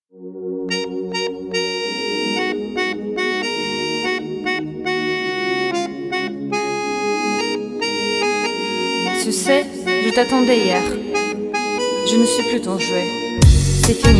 Tu sais, je t'attendais hier. Je ne suis plus ton jouet. C'est fini.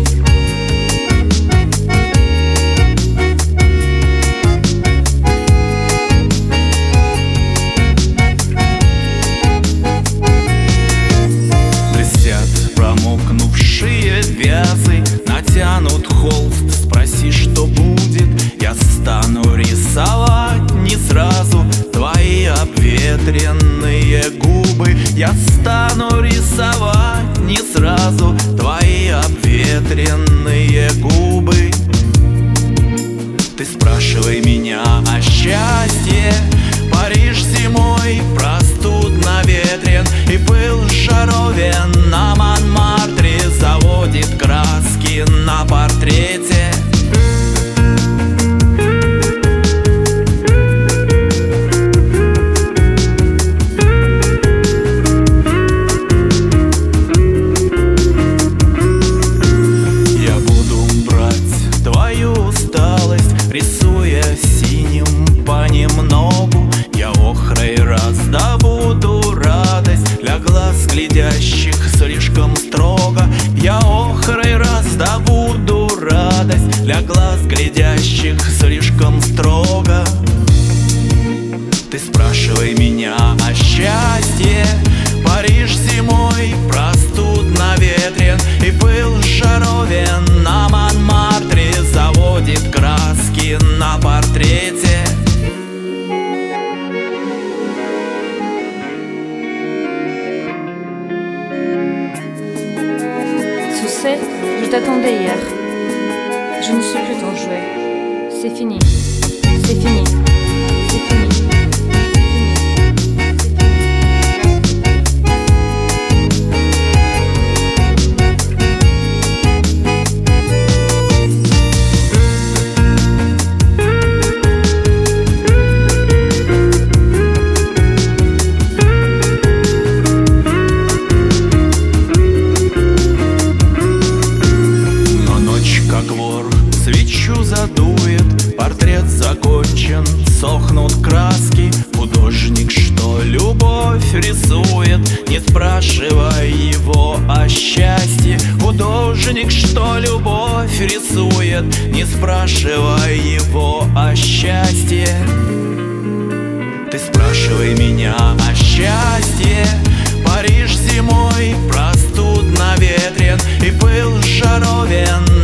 Блестят промокнувшие вязы, натянут холст, спроси, что будет. Я стану рисовать не сразу твои обветренные губы. Я стану рисовать не сразу твои обветренные губы. Ты спрашивай меня о счастье. Париж зимой простудно ветрен, и пыл жаровен на Монмартре заводит краски на портрете. Я буду брать твою усталость, рисуя синим понемногу. Я охрой раздобуду радость для глаз глядящих слишком строго. Я охрой раздобуду радость для глаз глядящих слишком строго. Ты спрашивай меня о счастье. Париж зимой простудно ветрен, и пыл жаровен на Монмартре заводит краски на портрете. Tu sais, je t'attendais hier. Je ne suis plus ton jouet. C'est fini. C'est fini. C'est fini. Свечу задует, портрет закончен, сохнут краски. Художник, что любовь рисует, не спрашивай его о счастье. Художник, что любовь рисует, не спрашивай его о счастье. Ты спрашивай меня о счастье. Париж зимой простудно ветрен, и пыл жаровен